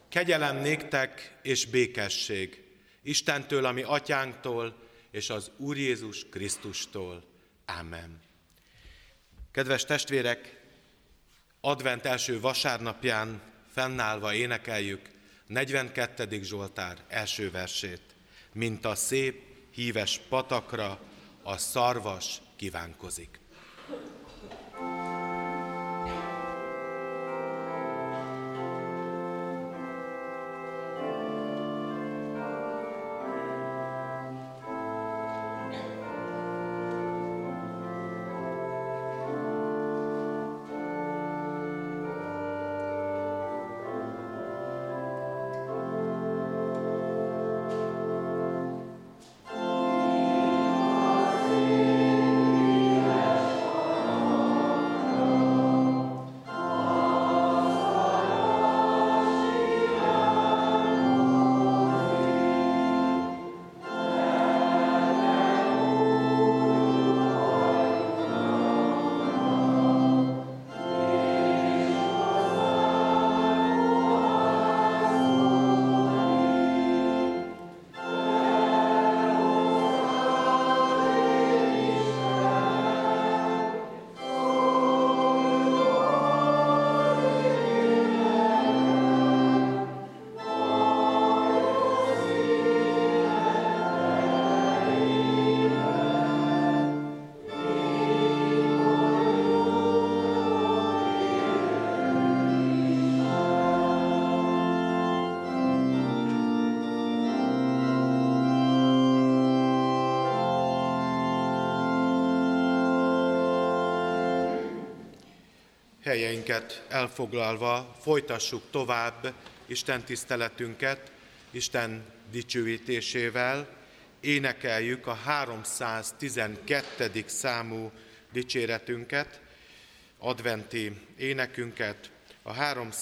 Kegyelem néktek és békesség Istentől, ami atyánktól, és az Úr Jézus Krisztustól. Ámen. Kedves testvérek, advent első vasárnapján fennállva énekeljük 42. Zsoltár első versét. Mint a szép, híves patakra a szarvas kívánkozik. Helyeinket elfoglalva folytassuk tovább Isten tiszteletünket, Isten dicsőítésével. Énekeljük a 312. számú dicséretünket, adventi énekünket. A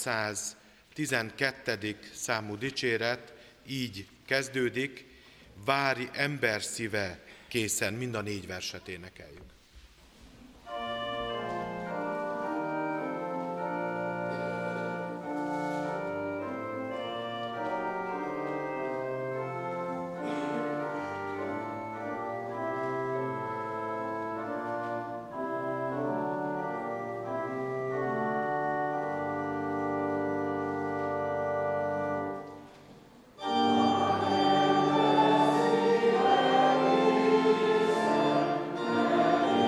312. számú dicséret így kezdődik: várj ember szíve készen, mind a 4 verset énekeljük. Amen.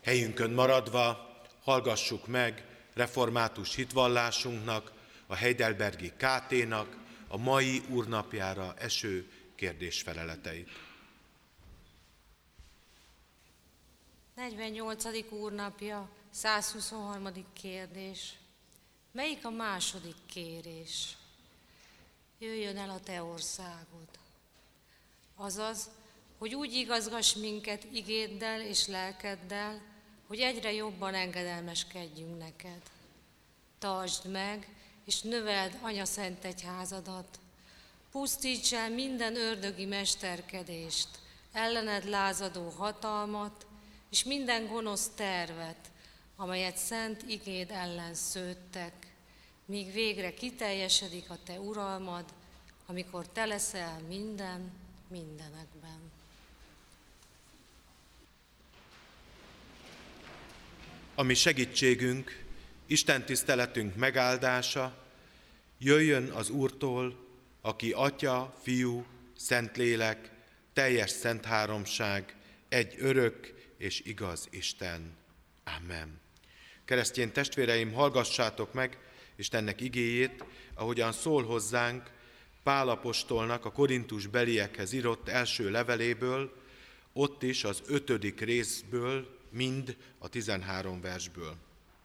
Helyünkön maradva hallgassuk meg református hitvallásunknak, a Heidelbergi KT-nak a mai úrnapjára eső kérdésfeleleteit. 48. úrnapja, 123. kérdés. Melyik a második kérés? Jöjjön el a te országod. Azaz, hogy úgy igazgass minket igéddel és lelkeddel, hogy egyre jobban engedelmeskedjünk neked. Tartsd meg, és növeld Anyaszent Egyházadat. Pusztíts el minden ördögi mesterkedést, ellened lázadó hatalmat, és minden gonosz tervet, amelyet szent igéd ellen szőttek, míg végre kiteljesedik a te uralmad, amikor te leszel minden mindenekben. A mi segítségünk, Isten tiszteletünk megáldása jöjjön az Úrtól, aki Atya, Fiú, Szentlélek, teljes szent háromság, egy örök és igaz Isten. Amen. Keresztény testvéreim, hallgassátok meg Istennek igéjét, ahogyan szól hozzánk Pál apostolnak a Korintus beliekhez írott első leveléből, ott is az 5. részből, mind a 13 versből.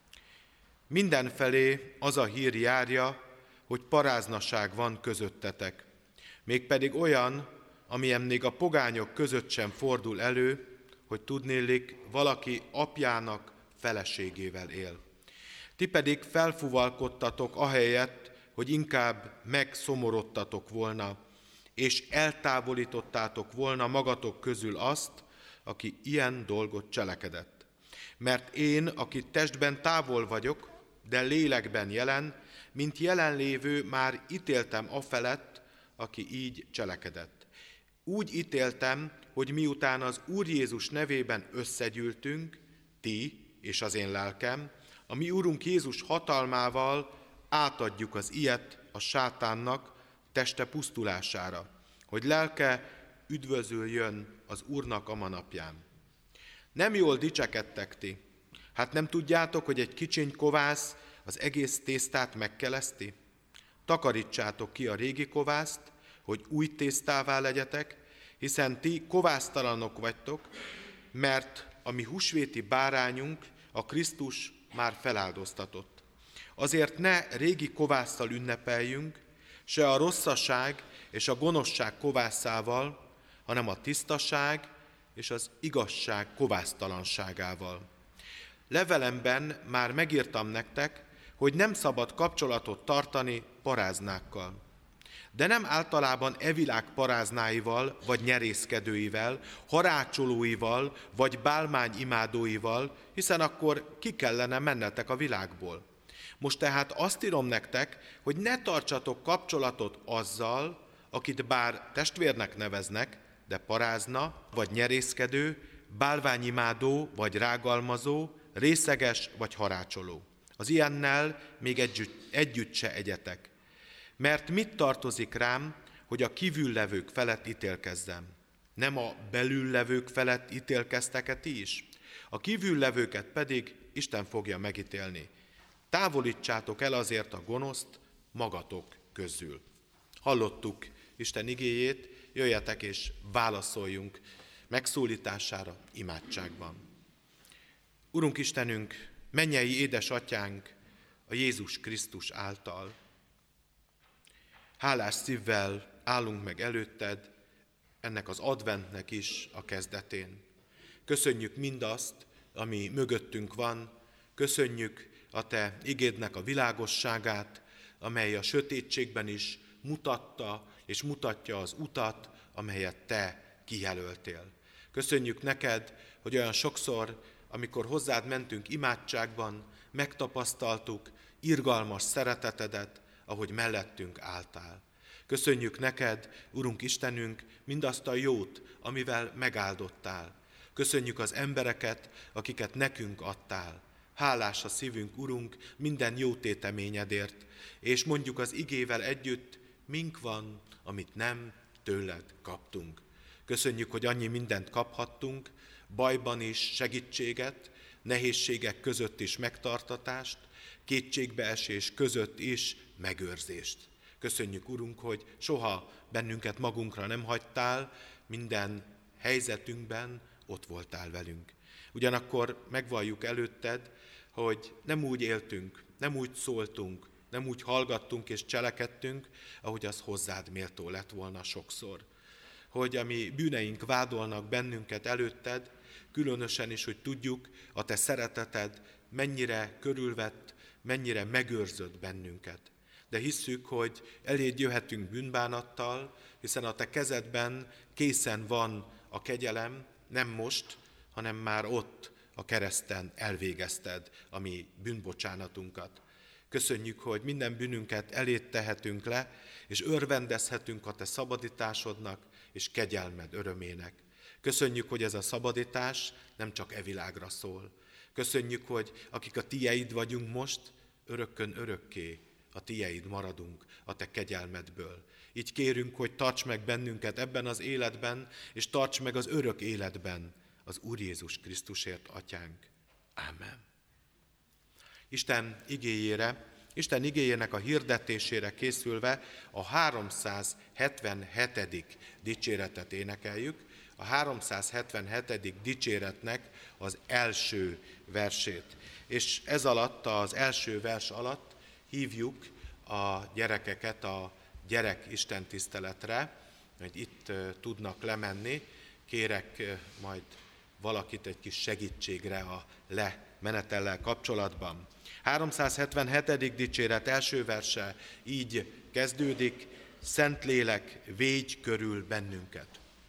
Mindenfelé az a hír járja, hogy paráznaság van közöttetek, mégpedig olyan, amilyen még a pogányok között sem fordul elő, hogy tudnélik, valaki apjának feleségével él. Ti pedig felfuvalkodtatok ahelyett, hogy inkább megszomorodtatok volna, és eltávolítottátok volna magatok közül azt, aki ilyen dolgot cselekedett. Mert én, aki testben távol vagyok, de lélekben jelen, mint jelenlévő már ítéltem afelett, aki így cselekedett. Úgy ítéltem, hogy miután az Úr Jézus nevében összegyűltünk, ti és az én lelkem, a mi Úrunk Jézus hatalmával átadjuk az ilyet a sátánnak teste pusztulására, hogy lelke üdvözüljön az Úrnak a manapján. Nem jól dicsekedtek ti? Hát nem tudjátok, hogy egy kicsiny kovász az egész tésztát megkeleszti? Takarítsátok ki a régi kovászt, hogy új tésztává legyetek, hiszen ti kovásztalanok vagytok, mert a mi húsvéti bárányunk, a Krisztus már feláldoztatott. Azért ne régi kovásszal ünnepeljünk, se a rosszaság és a gonoszság kovászával, hanem a tisztaság és az igazság kovásztalanságával. Levelemben már megírtam nektek, hogy nem szabad kapcsolatot tartani paráznákkal. De nem általában evilág paráznáival, vagy nyerészkedőivel, harácsolóival, vagy bálmányimádóival, hiszen akkor ki kellene mennetek a világból. Most tehát azt írom nektek, hogy ne tartsatok kapcsolatot azzal, akit bár testvérnek neveznek, de parázna, vagy nyerészkedő, bálványimádó, vagy rágalmazó, részeges, vagy harácsoló. Az ilyennel még együtt se egyetek. Mert mit tartozik rám, hogy a kívüllevők felett ítélkezzem? Nem a belüllevők felett ítélkeztek-e ti is? A kívüllevőket pedig Isten fogja megítélni. Távolítsátok el azért a gonoszt magatok közül. Hallottuk Isten igéjét, jöjjetek és válaszoljunk megszólítására imádságban. Urunk Istenünk, mennyei édesatyánk a Jézus Krisztus által. Hálás szívvel állunk meg előtted, ennek az adventnek is a kezdetén. Köszönjük mindazt, ami mögöttünk van, köszönjük a te igédnek a világosságát, amely a sötétségben is mutatta és mutatja az utat, amelyet te kijelöltél. Köszönjük neked, hogy olyan sokszor, amikor hozzád mentünk imádságban, megtapasztaltuk irgalmas szeretetedet, ahogy mellettünk álltál. Köszönjük neked, Urunk Istenünk, mindazt a jót, amivel megáldottál. Köszönjük az embereket, akiket nekünk adtál. Hálás a szívünk, Urunk, minden jó téteményedért, és mondjuk az igével együtt, mink van, amit nem tőled kaptunk. Köszönjük, hogy annyi mindent kaphattunk, bajban is segítséget, nehézségek között is megtartatást, kétségbeesés között is megőrzést. Köszönjük, Urunk, hogy soha bennünket magunkra nem hagytál, minden helyzetünkben ott voltál velünk. Ugyanakkor megvalljuk előtted, hogy nem úgy éltünk, nem úgy szóltunk, nem úgy hallgattunk és cselekedtünk, ahogy az hozzád méltó lett volna sokszor. Hogy a mi bűneink vádolnak bennünket előtted, különösen is, hogy tudjuk, a te szereteted mennyire körülvett, mennyire megőrzött bennünket. De hisszük, hogy eléd jöhetünk bűnbánattal, hiszen a te kezedben készen van a kegyelem, nem most, hanem már ott a kereszten elvégezted a mi bűnbocsánatunkat. Köszönjük, hogy minden bűnünket eléd tehetünk le, és örvendezhetünk a te szabadításodnak és kegyelmed örömének. Köszönjük, hogy ez a szabadítás nem csak e világra szól. Köszönjük, hogy akik a tieid vagyunk most, örökkön örökké a tieid maradunk a te kegyelmedből. Így kérünk, hogy tarts meg bennünket ebben az életben, és tarts meg az örök életben az Úr Jézus Krisztusért, Atyánk. Ámen. Isten igéjének a hirdetésére készülve a 377. dicséretet énekeljük, a 377. dicséretnek az első versét. És ez alatt, az első vers alatt hívjuk a gyerekeket a gyerek istentiszteletre, hogy itt tudnak lemenni. Kérek majd valakit egy kis segítségre a lemenetellel kapcsolatban. 377. dicséret első verse így kezdődik: Szentlélek, védj körül bennünket.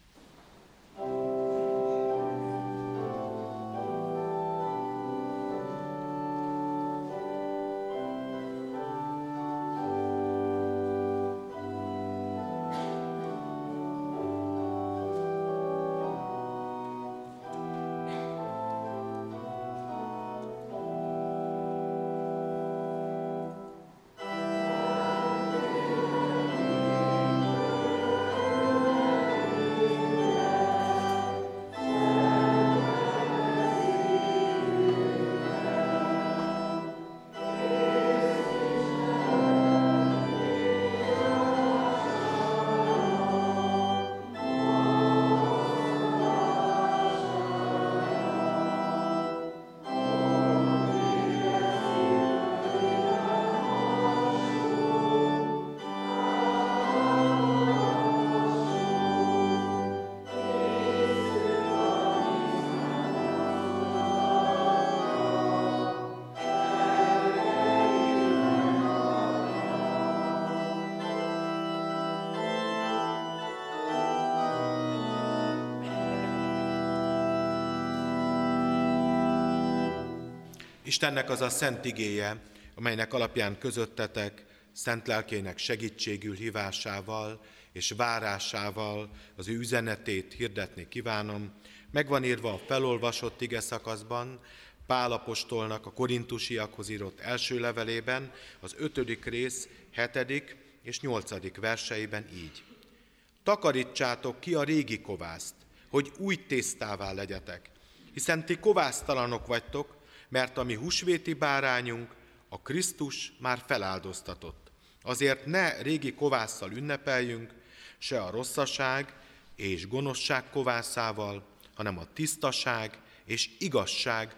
Istennek az a szent igéje, amelynek alapján közöttetek szent lelkének segítségül hívásával és várásával az ő üzenetét hirdetni kívánom. Megvan írva a felolvasott ige szakaszban, Pál apostolnak a korintusiakhoz írott első levelében, az 5. rész 7. és 8. verseiben így. Takarítsátok ki a régi kovászt, hogy új tésztává legyetek, hiszen ti kovásztalanok vagytok, mert a mi húsvéti bárányunk, a Krisztus már feláldoztatott. Azért ne régi kovásszal ünnepeljünk, se a rosszaság és gonoszság kovászával, hanem a tisztaság és igazság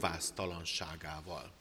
kovásztalanságával.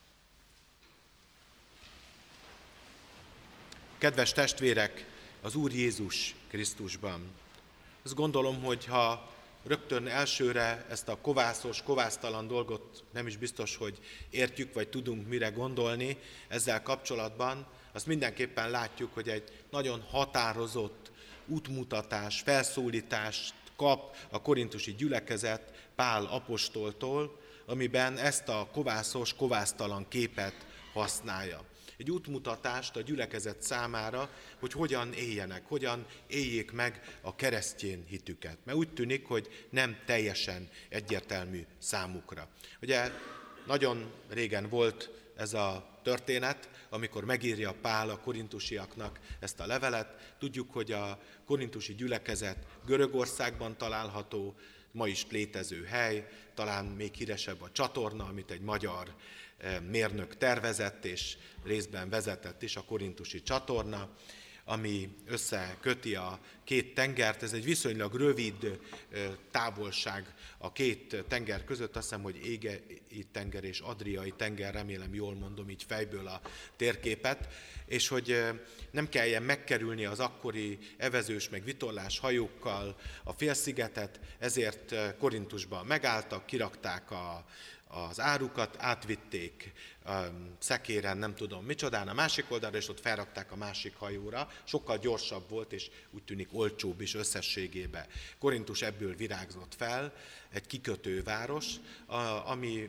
Kedves testvérek, az Úr Jézus Krisztusban. Azt gondolom, hogy ha rögtön elsőre ezt a kovászos, kovásztalan dolgot nem is biztos, hogy értjük, vagy tudunk mire gondolni ezzel kapcsolatban, azt mindenképpen látjuk, hogy egy nagyon határozott útmutatás, felszólítást kap a korintusi gyülekezet Pál apostoltól, amiben ezt a kovászos, kovásztalan képet használja. Egy útmutatást a gyülekezet számára, hogy hogyan éljenek, hogyan éljék meg a keresztény hitüket. Mert úgy tűnik, hogy nem teljesen egyértelmű számukra. Ugye nagyon régen volt ez a történet, amikor megírja Pál a korintusiaknak ezt a levelet. Tudjuk, hogy a korintusi gyülekezet Görögországban található, ma is létező hely, talán még híresebb a csatorna, amit egy magyar mérnök tervezett, és részben vezetett is, a korintusi csatorna, ami összeköti a két tengert. Ez egy viszonylag rövid távolság a két tenger között, azt hiszem, hogy Égei tenger és Adriai tenger, remélem jól mondom így fejből a térképet, és hogy nem kelljen megkerülni az akkori evezős meg vitorlás hajókkal a félszigetet, ezért Korintusban megálltak, kirakták az árukat, átvitték szekéren, nem tudom micsodán, a másik oldalra, és ott felrakták a másik hajóra. Sokkal gyorsabb volt, és úgy tűnik olcsóbb is összességében. Korintus ebből virágzott fel, egy kikötőváros, ami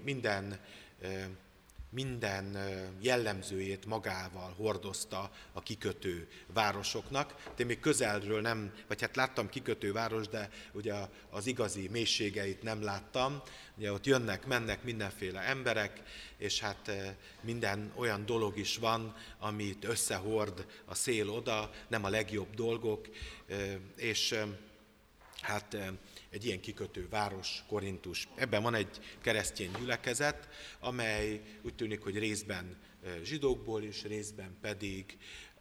minden jellemzőjét magával hordozta a kikötő városoknak. Én még közelről nem, vagy hát láttam kikötő város, de ugye az igazi mélységeit nem láttam. Ugye ott jönnek, mennek mindenféle emberek, és hát minden olyan dolog is van, amit összehord a szél oda, nem a legjobb dolgok, és hát egy ilyen kikötő város, Korintus. Ebben van egy keresztény gyülekezet, amely úgy tűnik, hogy részben zsidókból is, részben pedig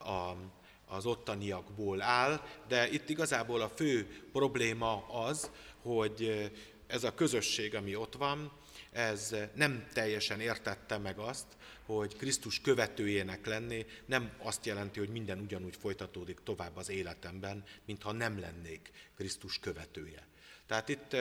az ottaniakból áll, de itt igazából a fő probléma az, hogy ez a közösség, ami ott van, ez nem teljesen értette meg azt, hogy Krisztus követőjének lenni nem azt jelenti, hogy minden ugyanúgy folytatódik tovább az életemben, mintha nem lennék Krisztus követője. Tehát itt,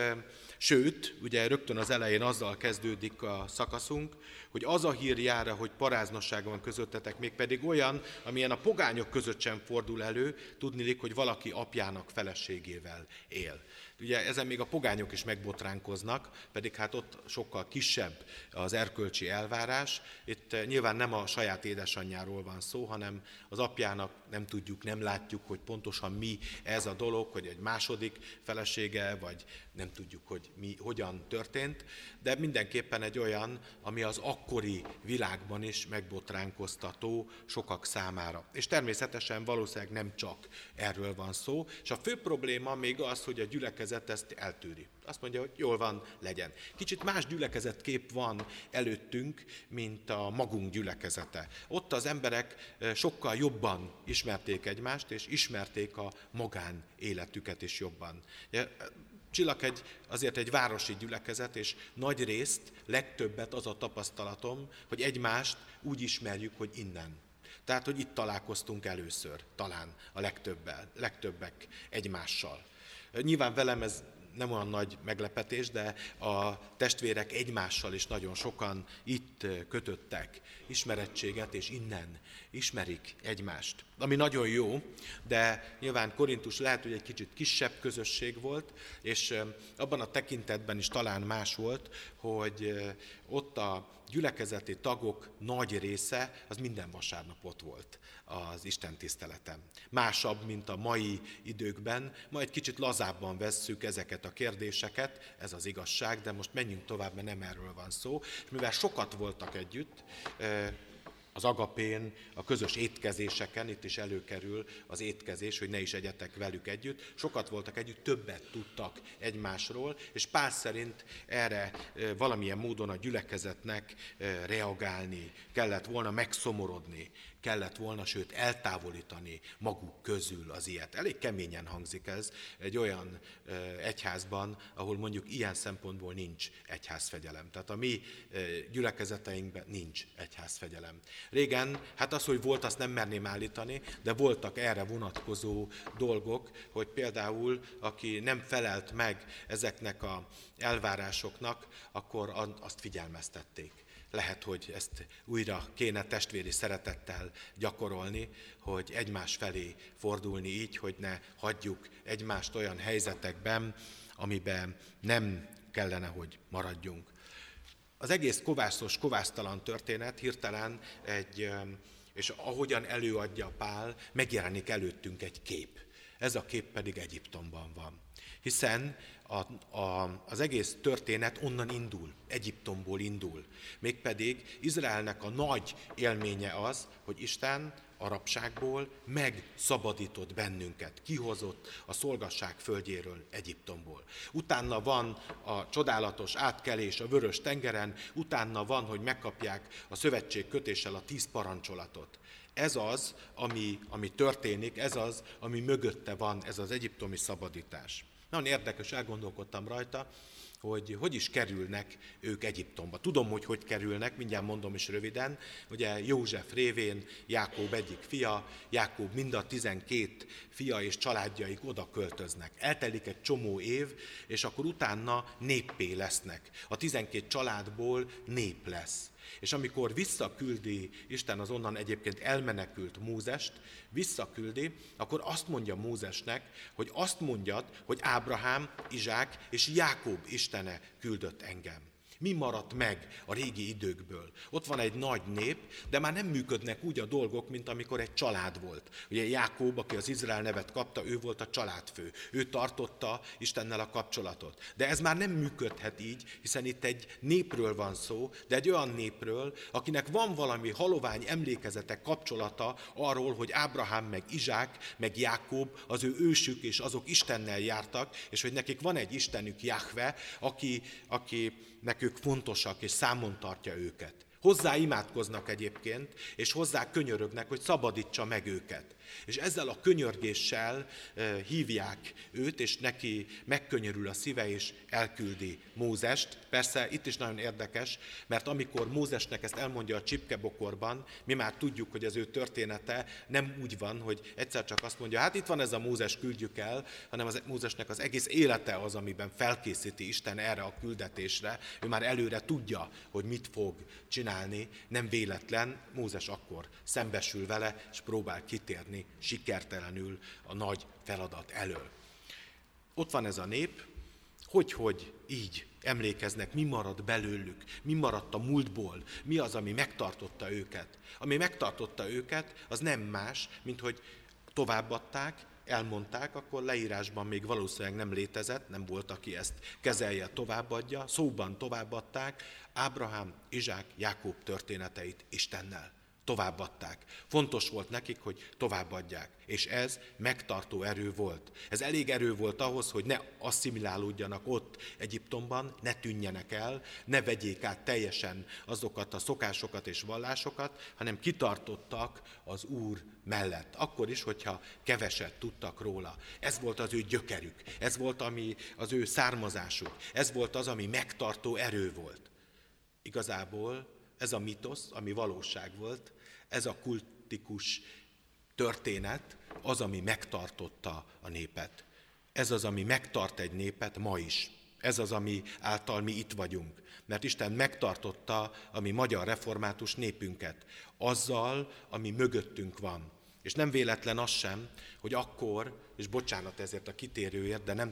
sőt, ugye rögtön az elején azzal kezdődik a szakaszunk, hogy az a hír jár, hogy paráznaság van közöttetek, mégpedig olyan, amilyen a pogányok között sem fordul elő, tudniillik, hogy valaki apjának feleségével él. Ugye ezen még a pogányok is megbotránkoznak, pedig hát ott sokkal kisebb az erkölcsi elvárás. Itt nyilván nem a saját édesanyjáról van szó, hanem az apjának nem tudjuk, nem látjuk, hogy pontosan mi ez a dolog, hogy egy második felesége, vagy nem tudjuk, hogy mi hogyan történt, de mindenképpen egy olyan, ami az akkori világban is megbotránkoztató sokak számára. És természetesen valószínűleg nem csak erről van szó, és a fő probléma még az, hogy a gyülekezet ezt eltűri. Azt mondja, hogy jól van, legyen. Kicsit más gyülekezetkép van előttünk, mint a magunk gyülekezete. Ott az emberek sokkal jobban ismerték egymást, és ismerték a magánéletüket is jobban. Csillag azért egy városi gyülekezet, és nagy részt, legtöbbet az a tapasztalatom, hogy egymást úgy ismerjük, hogy innen. Tehát, hogy itt találkoztunk először, talán a legtöbbek egymással. Nyilván velem ez nem olyan nagy meglepetés, de a testvérek egymással is nagyon sokan itt kötöttek ismerettséget, és innen ismerik egymást. Ami nagyon jó, de nyilván Korintus lehet, hogy egy kicsit kisebb közösség volt, és abban a tekintetben is talán más volt, hogy ott a gyülekezeti tagok nagy része az minden vasárnap ott volt az Isten tiszteleten. Másabb, mint a mai időkben, ma egy kicsit lazábban vesszük ezeket a kérdéseket, ez az igazság, de most menjünk tovább, mert nem erről van szó. És mivel sokat voltak együtt, az agapén, a közös étkezéseken, itt is előkerül az étkezés, hogy ne is egyetek velük együtt. Sokat voltak együtt, többet tudtak egymásról, és Pál szerint erre valamilyen módon a gyülekezetnek reagálni kellett volna, megszomorodni kellett volna, sőt eltávolítani maguk közül az ilyet. Elég keményen hangzik ez egy olyan egyházban, ahol mondjuk ilyen szempontból nincs egyházfegyelem. Tehát a mi gyülekezeteinkben nincs egyházfegyelem. Régen, hát az, hogy volt, azt nem merném állítani, de voltak erre vonatkozó dolgok, hogy például, aki nem felelt meg ezeknek az elvárásoknak, akkor azt figyelmeztették. Lehet, hogy ezt újra kéne testvéri szeretettel gyakorolni, hogy egymás felé fordulni így, hogy ne hagyjuk egymást olyan helyzetekben, amiben nem kellene, hogy maradjunk. Az egész kovászos, kovásztalan történet hirtelen és ahogyan előadja Pál, megjelenik előttünk egy kép. Ez a kép pedig Egyiptomban van. Hiszen az egész történet onnan indul, Egyiptomból indul. Mégpedig Izraelnek a nagy élménye az, hogy Isten a rabságból, megszabadított bennünket, kihozott a szolgasság földjéről, Egyiptomból. Utána van a csodálatos átkelés a Vörös tengeren, utána van, hogy megkapják a szövetségkötéssel a 10 parancsolatot. Ez az, ami történik, ez az, ami mögötte van, ez az egyiptomi szabadítás. Nagyon érdekes, elgondolkodtam rajta, hogy is kerülnek ők Egyiptomba. Tudom, hogy kerülnek, mindjárt mondom is röviden. Ugye József révén Jákob egyik fia, Jákob mind a 12 fia és családjaik oda költöznek. Eltelik egy csomó év, és akkor utána néppé lesznek. A 12 családból nép lesz. És amikor visszaküldi Isten az onnan egyébként elmenekült Mózest, visszaküldi, akkor azt mondja Mózesnek, hogy azt mondjad, hogy Ábrahám, Izsák és Jákob Istene küldött engem. Mi maradt meg a régi időkből? Ott van egy nagy nép, de már nem működnek úgy a dolgok, mint amikor egy család volt. Ugye Jákob, aki az Izrael nevet kapta, ő volt a családfő. Ő tartotta Istennel a kapcsolatot. De ez már nem működhet így, hiszen itt egy népről van szó, de egy olyan népről, akinek van valami halovány emlékezetek, kapcsolata arról, hogy Ábrahám, meg Izsák, meg Jákob, az ő ősük és azok Istennel jártak, és hogy nekik van egy Istenük, Jahve, aki nekük fontosak, és számon tartja őket. Hozzá imádkoznak egyébként, és hozzá könyörögnek, hogy szabadítsa meg őket. És ezzel a könyörgéssel hívják őt, és neki megkönyörül a szíve, és elküldi Mózest. Persze itt is nagyon érdekes, mert amikor Mózesnek ezt elmondja a csipkebokorban, mi már tudjuk, hogy az ő története nem úgy van, hogy egyszer csak azt mondja, hát itt van ez a Mózes, küldjük el, hanem az Mózesnek az egész élete az, amiben felkészíti Isten erre a küldetésre. Ő már előre tudja, hogy mit fog csinálni, nem véletlen, Mózes akkor szembesül vele, és próbál kitérni sikertelenül a nagy feladat elől. Ott van ez a nép, hogy így emlékeznek, mi marad belőlük, mi maradt a múltból, mi az, ami megtartotta őket. Ami megtartotta őket, az nem más, mint hogy továbbadták, elmondták, akkor leírásban még valószínűleg nem létezett, nem volt, aki ezt kezelje, továbbadja, szóban továbbadták Ábrahám, Izsák, Jákob történeteit Istennel. Továbbadták. Fontos volt nekik, hogy továbbadják. És ez megtartó erő volt. Ez elég erő volt ahhoz, hogy ne asszimilálódjanak ott Egyiptomban, ne tűnjenek el, ne vegyék át teljesen azokat a szokásokat és vallásokat, hanem kitartottak az Úr mellett. Akkor is, hogyha keveset tudtak róla. Ez volt az ő gyökerük. Ez volt az ő származásuk. Ez volt az, ami megtartó erő volt. Igazából ez a mitosz, ami valóság volt, ez a kultikus történet az, ami megtartotta a népet. Ez az, ami megtart egy népet ma is. Ez az, ami által mi itt vagyunk. Mert Isten megtartotta a mi magyar református népünket azzal, ami mögöttünk van. És nem véletlen az sem, hogy akkor, és bocsánat ezért a kitérőért, de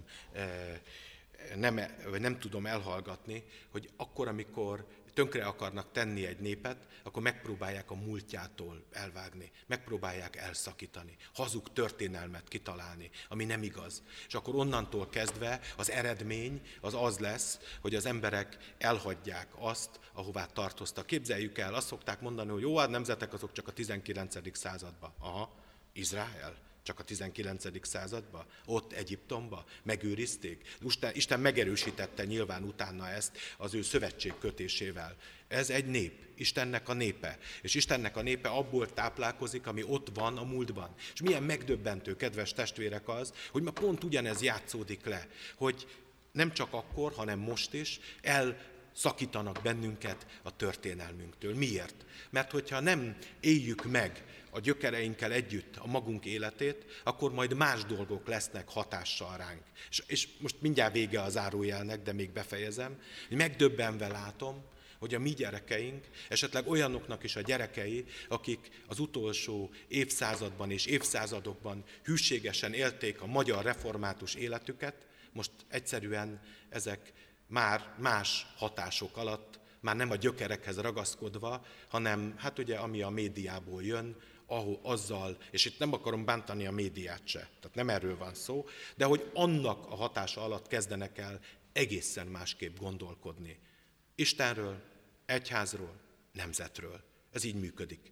nem tudom elhallgatni, hogy akkor, amikor tönkre akarnak tenni egy népet, akkor megpróbálják a múltjától elvágni, megpróbálják elszakítani, hazug történelmet kitalálni, ami nem igaz. És akkor onnantól kezdve az eredmény az lesz, hogy az emberek elhagyják azt, ahová tartoztak. Képzeljük el, azt szokták mondani, hogy jó, a nemzetek azok csak a 19. században. Aha, Izrael? Csak a 19. században? Ott Egyiptomban? Megőrizték? Isten megerősítette nyilván utána ezt az ő szövetségkötésével. Ez egy nép, Istennek a népe. És Istennek a népe abból táplálkozik, ami ott van a múltban. És milyen megdöbbentő, kedves testvérek az, hogy ma pont ugyanez játszódik le, hogy nem csak akkor, hanem most is elszakítanak bennünket a történelmünktől. Miért? Mert hogyha nem éljük meg a gyökereinkkel együtt a magunk életét, akkor majd más dolgok lesznek hatással ránk. És most mindjárt vége a zárójelnek, de még befejezem, hogy megdöbbenve látom, hogy a mi gyerekeink, esetleg olyanoknak is a gyerekei, akik az utolsó évszázadban és évszázadokban hűségesen élték a magyar református életüket, most egyszerűen ezek már más hatások alatt, már nem a gyökerekhez ragaszkodva, hanem hát ugye ami a médiából jön, azzal, és itt nem akarom bántani a médiát se, tehát nem erről van szó, de hogy annak a hatása alatt kezdenek el egészen másképp gondolkodni. Istenről, egyházról, nemzetről. Ez így működik.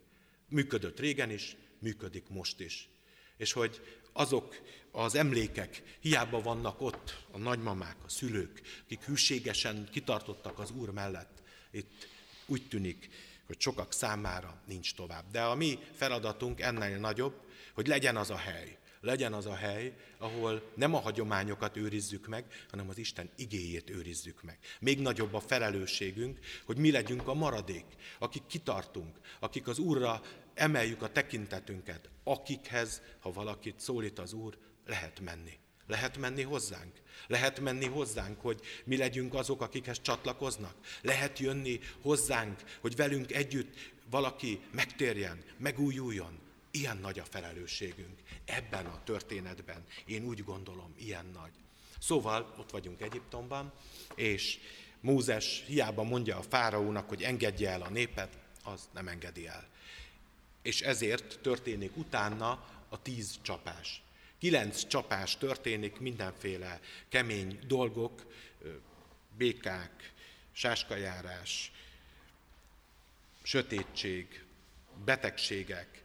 Működött régen is, működik most is. És hogy azok az emlékek hiába vannak ott, a nagymamák, a szülők, akik hűségesen kitartottak az Úr mellett. Itt úgy tűnik, hogy sokak számára nincs tovább. De a mi feladatunk ennél nagyobb, hogy legyen az a hely, ahol nem a hagyományokat őrizzük meg, hanem az Isten igéjét őrizzük meg. Még nagyobb a felelősségünk, hogy mi legyünk a maradék, akik kitartunk, akik az Úrra emeljük a tekintetünket, akikhez, ha valakit szólít az Úr, lehet menni. Lehet menni hozzánk. Lehet menni hozzánk, hogy mi legyünk azok, akikhez csatlakoznak. Lehet jönni hozzánk, hogy velünk együtt valaki megtérjen, megújuljon. Ilyen nagy a felelősségünk ebben a történetben. Én úgy gondolom, ilyen nagy. Szóval ott vagyunk Egyiptomban, és Mózes hiába mondja a fáraónak, hogy engedje el a népet, az nem engedi el. És ezért történik utána a 10 csapás. 9 csapás történik, mindenféle kemény dolgok, békák, sáskajárás, sötétség, betegségek,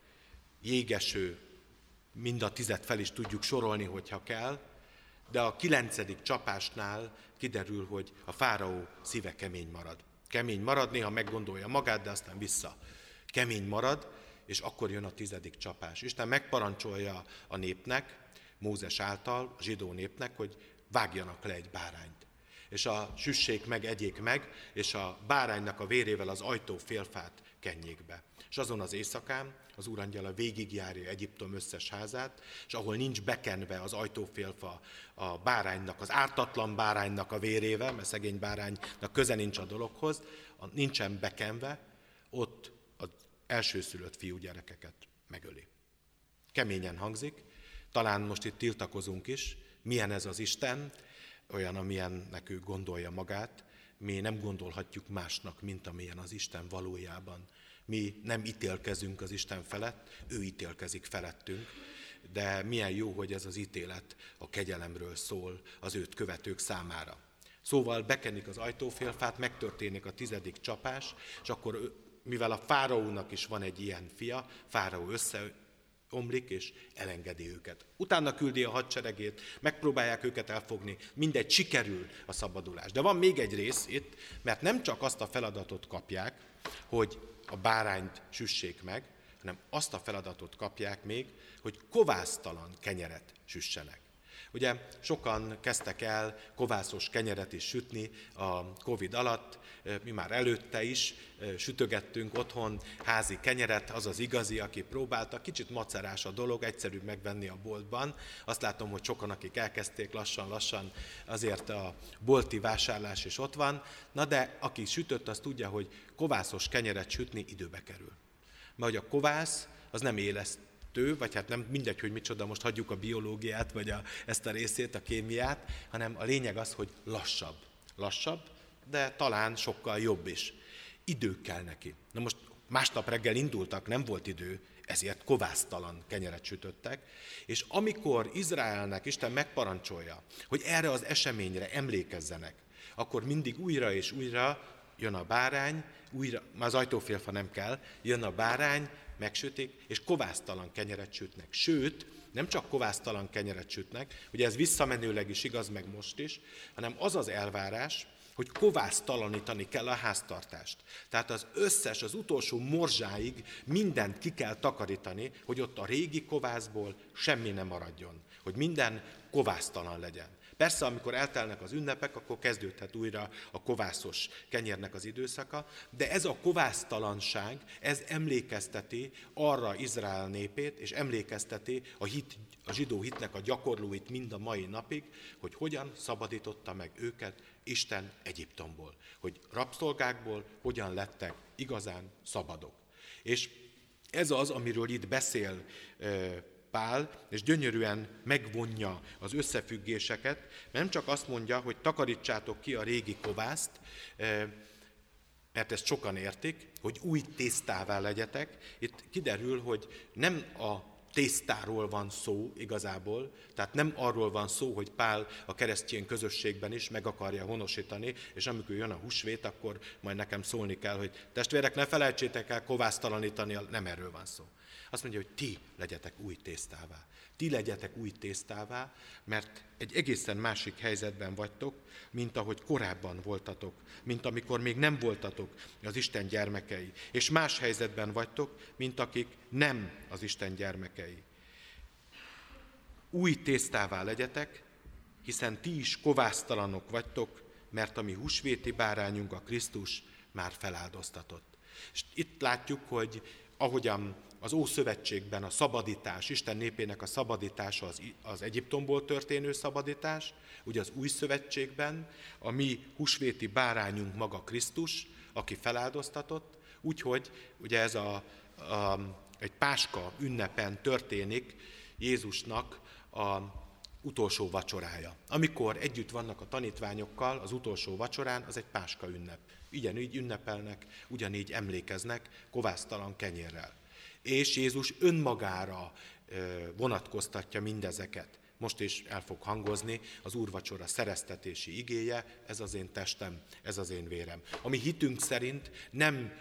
jégeső, mind a 10 fel is tudjuk sorolni, hogyha kell, de a 9. csapásnál kiderül, hogy a fáraó szíve kemény marad. Kemény marad, néha meggondolja magát, de aztán vissza. Kemény marad, és akkor jön a 10. csapás. Isten megparancsolja a népnek, Mózes által, a zsidó népnek, hogy vágjanak le egy bárányt. És a süssék meg, egyék meg, és a báránynak a vérével az ajtófélfát kenjék be. És azon az éjszakán az úrangyala végigjárja Egyiptom összes házát, és ahol nincs bekenve az ajtófélfa a báránynak, az ártatlan báránynak a vérével, mert szegény báránynak köze nincs a dologhoz, nincsen bekenve, ott az elsőszülött fiúgyerekeket megöli. Keményen hangzik, talán most itt tiltakozunk is, milyen ez az Isten, olyan, amilyennek ő gondolja magát, mi nem gondolhatjuk másnak, mint amilyen az Isten valójában. Mi nem ítélkezünk az Isten felett, ő ítélkezik felettünk, de milyen jó, hogy ez az ítélet a kegyelemről szól az őt követők számára. Szóval bekenik az ajtófélfát, megtörténik a 10. csapás, és akkor, mivel a fáraónak is van egy ilyen fia, fáraó összeomlik és elengedi őket. Utána küldi a hadseregét, megpróbálják őket elfogni, mindegy, sikerül a szabadulás. De van még egy rész itt, mert nem csak azt a feladatot kapják, hogy a bárányt süssék meg, hanem azt a feladatot kapják még, hogy kovásztalan kenyeret süssenek. Ugye sokan kezdtek el kovászos kenyeret is sütni a Covid alatt, mi már előtte is sütögettünk otthon házi kenyeret, az az igazi, aki próbálta, kicsit macerás a dolog, egyszerűbb megvenni a boltban. Azt látom, hogy sokan, akik elkezdték lassan, azért a bolti vásárlás is ott van, na de aki sütött, az tudja, hogy kovászos kenyeret sütni időbe kerül. Mert hogy a kovász az nem élesztő, vagy hát nem mindegy, hogy micsoda, most hagyjuk a biológiát, vagy ezt a részét, a kémiát, hanem a lényeg az, hogy lassabb, de talán sokkal jobb is. Idő kell neki. Na most másnap reggel indultak, nem volt idő, ezért kovásztalan kenyeret sütöttek, és amikor Izraelnek Isten megparancsolja, hogy erre az eseményre emlékezzenek, akkor mindig újra és újra jön a bárány, már az ajtófélfa nem kell, jön a bárány, megsütik, és kovásztalan kenyeret sütnek. Sőt, nem csak kovásztalan kenyeret sütnek, ugye ez visszamenőleg is igaz, meg most is, hanem az az elvárás, hogy kovásztalanítani kell a háztartást. Tehát az utolsó morzsáig mindent ki kell takarítani, hogy ott a régi kovászból semmi ne maradjon, hogy minden kovásztalan legyen. Persze, amikor eltelnek az ünnepek, akkor kezdődhet újra a kovászos kenyérnek az időszaka, de ez a kovásztalanság, ez emlékezteti arra Izrael népét, és emlékezteti a zsidó hitnek a gyakorlóit mind a mai napig, hogy hogyan szabadította meg őket Isten Egyiptomból, hogy rabszolgákból hogyan lettek igazán szabadok. És ez az, amiről itt beszél Pál, és gyönyörűen megvonja az összefüggéseket, nem csak azt mondja, hogy takarítsátok ki a régi kovászt, mert ezt sokan értik, hogy új tésztává legyetek. Itt kiderül, hogy nem a tésztáról van szó igazából, tehát nem arról van szó, hogy Pál a keresztény közösségben is meg akarja honosítani, és amikor jön a húsvét, akkor majd nekem szólni kell, hogy testvérek, ne felejtsétek el kovásztalanítani, nem erről van szó. Azt mondja, hogy ti legyetek új tésztává. Ti legyetek új tésztává, mert egy egészen másik helyzetben vagytok, mint ahogy korábban voltatok, mint amikor még nem voltatok az Isten gyermekei. És más helyzetben vagytok, mint akik nem az Isten gyermekei. Új tésztává legyetek, hiszen ti is kovásztalanok vagytok, mert a mi húsvéti bárányunk, a Krisztus már feláldoztatott. És itt látjuk, hogy ahogyan az Ószövetségben a szabadítás, Isten népének a szabadítása az Egyiptomból történő szabadítás, ugye az Új Szövetségben a mi húsvéti bárányunk maga Krisztus, aki feláldoztatott, úgyhogy ugye ez egy Páska ünnepen történik Jézusnak a utolsó vacsorája. Amikor együtt vannak a tanítványokkal az utolsó vacsorán, az egy Páska ünnep. Ugyanígy ünnepelnek, ugyanígy emlékeznek kovásztalan kenyérrel. És Jézus önmagára vonatkoztatja mindezeket. Most is el fog hangozni az úrvacsora szereztetési igéje, ez az én testem, ez az én vérem. Ami hitünk szerint nem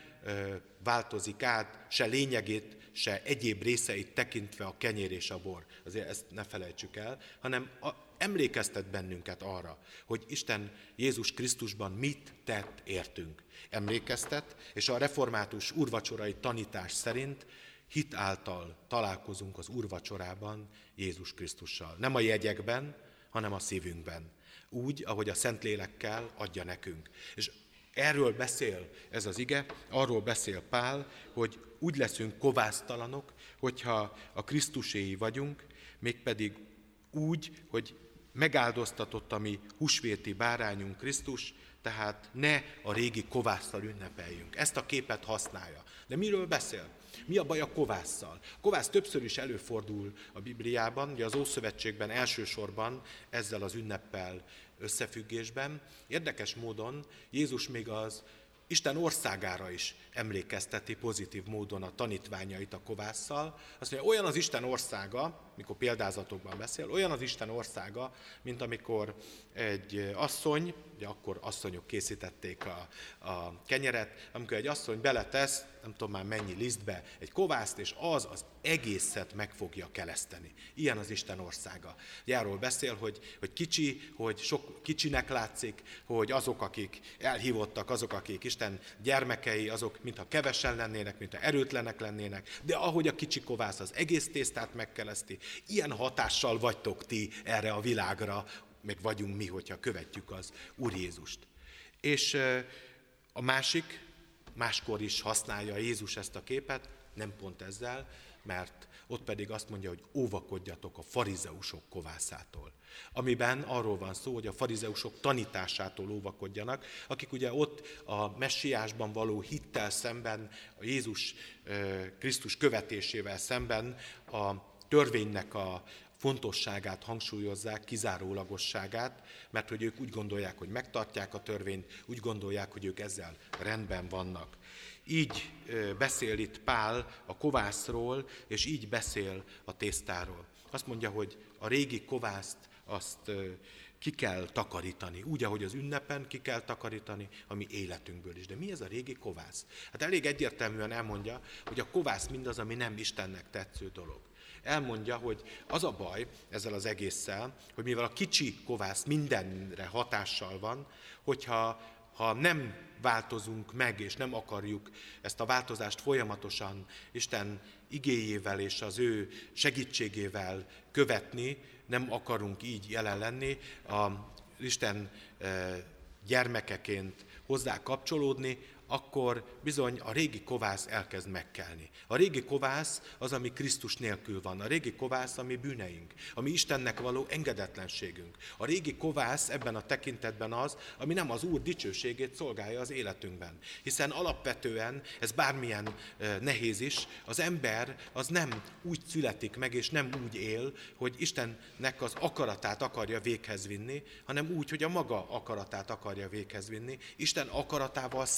változik át se lényegét, se egyéb részeit tekintve a kenyér és a bor. Azért ezt ne felejtsük el, hanem emlékeztet bennünket arra, hogy Isten Jézus Krisztusban mit tett értünk. Emlékeztet, és a református úrvacsorai tanítás szerint hit által találkozunk az úrvacsorában Jézus Krisztussal. Nem a jegyekben, hanem a szívünkben. Úgy, ahogy a Szentlélekkel adja nekünk. És erről beszél ez az ige, arról beszél Pál, hogy úgy leszünk kovásztalanok, hogyha a Krisztuséi vagyunk, mégpedig úgy, hogy megáldoztatott a mi húsvéti bárányunk Krisztus, tehát ne a régi kovásszal ünnepeljünk. Ezt a képet használja. De miről beszél? Mi a baj a kovásszal? A kovász többször is előfordul a Bibliában, ugye az Ószövetségben elsősorban ezzel az ünneppel összefüggésben. Érdekes módon Jézus még az Isten országára is emlékezteti pozitív módon a tanítványait a kovásszal. Azt mondja, olyan az Isten országa, mikor példázatokban beszél, olyan az Isten országa, mint amikor egy asszony, ugye akkor asszonyok készítették a kenyeret, amikor egy asszony beletesz, nem tudom már mennyi lisztbe, egy kovászt, és az egészet meg fogja keleszteni. Ilyen az Isten országa. Arról beszél, hogy kicsi, hogy sok kicsinek látszik, hogy azok, akik elhívottak, azok, akik Isten gyermekei, azok mintha kevesen lennének, mintha erőtlenek lennének, de ahogy a kicsi kovász az egész tésztát megkeleszti, ilyen hatással vagytok ti erre a világra, meg vagyunk mi, hogyha követjük az Úr Jézust. És a máskor is használja Jézus ezt a képet, nem pont ezzel, mert ott pedig azt mondja, hogy óvakodjatok a farizeusok kovászától. Amiben arról van szó, hogy a farizeusok tanításától óvakodjanak, akik ugye ott a messiásban való hittel szemben, a Jézus Krisztus követésével szemben a törvénynek a fontosságát hangsúlyozzák, kizárólagosságát, mert hogy ők úgy gondolják, hogy megtartják a törvényt, úgy gondolják, hogy ők ezzel rendben vannak. Így beszél itt Pál a kovászról, és így beszél a tésztáról. Azt mondja, hogy a régi kovászt azt ki kell takarítani, úgy, ahogy az ünnepen ki kell takarítani, a mi életünkből is. De mi ez a régi kovász? Hát elég egyértelműen elmondja, hogy a kovász mindaz, ami nem Istennek tetsző dolog. Elmondja, hogy az a baj ezzel az egésszel, hogy mivel a kicsi kovász mindenre hatással van, hogyha nem változunk meg, és nem akarjuk ezt a változást folyamatosan Isten igéjével és az ő segítségével követni, nem akarunk így jelen lenni, az Isten gyermekeként hozzá kapcsolódni, akkor bizony a régi kovász elkezd megkelni. A régi kovász az, ami Krisztus nélkül van. A régi kovász, ami bűneink, ami Istennek való engedetlenségünk. A régi kovász ebben a tekintetben az, ami nem az Úr dicsőségét szolgálja az életünkben. Hiszen alapvetően, ez bármilyen nehéz is, az ember az nem úgy születik meg, és nem úgy él, hogy Istennek az akaratát akarja véghez vinni, hanem úgy, hogy a maga akaratát akarja véghez vinni, Isten akaratával szemben is.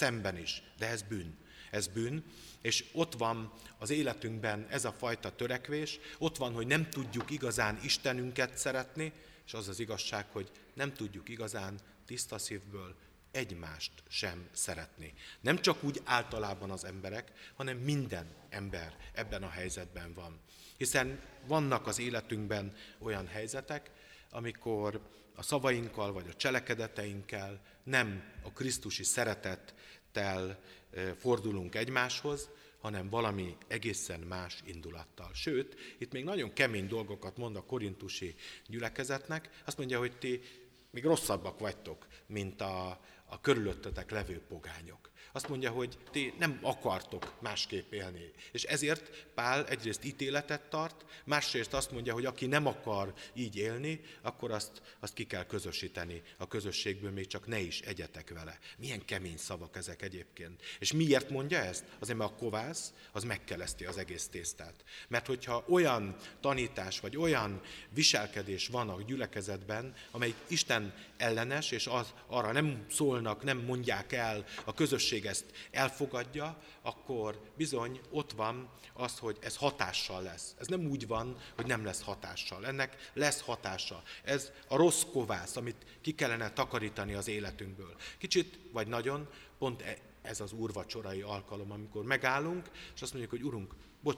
is, de ez bűn. Ez bűn, és ott van az életünkben ez a fajta törekvés, ott van, hogy nem tudjuk igazán Istenünket szeretni, és az az igazság, hogy nem tudjuk igazán tiszta szívből egymást sem szeretni. Nem csak úgy általában az emberek, hanem minden ember ebben a helyzetben van. Hiszen vannak az életünkben olyan helyzetek, amikor a szavainkkal vagy a cselekedeteinkkel nem a krisztusi szeretettel fordulunk egymáshoz, hanem valami egészen más indulattal. Sőt, itt még nagyon kemény dolgokat mond a korintusi gyülekezetnek. Azt mondja, hogy ti még rosszabbak vagytok, mint a körülöttetek levő pogányok. Azt mondja, hogy ti nem akartok másképp élni. És ezért Pál egyrészt ítéletet tart, másrészt azt mondja, hogy aki nem akar így élni, akkor azt ki kell közösíteni a közösségből, még csak ne is egyetek vele. Milyen kemény szavak ezek egyébként. És miért mondja ezt? Azért, mert a kovász az megkeleszti az egész tésztát. Mert hogyha olyan tanítás, vagy olyan viselkedés van a gyülekezetben, amelyik Isten ellenes, és arra nem szólnak, nem mondják el, a közösség ezt elfogadja, akkor bizony ott van az, hogy ez hatással lesz. Ez nem úgy van, hogy nem lesz hatással. Ennek lesz hatása. Ez a rossz kovász, amit ki kellene takarítani az életünkből. Kicsit vagy nagyon, pont ez az úrvacsorai alkalom, amikor megállunk, és azt mondjuk, hogy Urunk,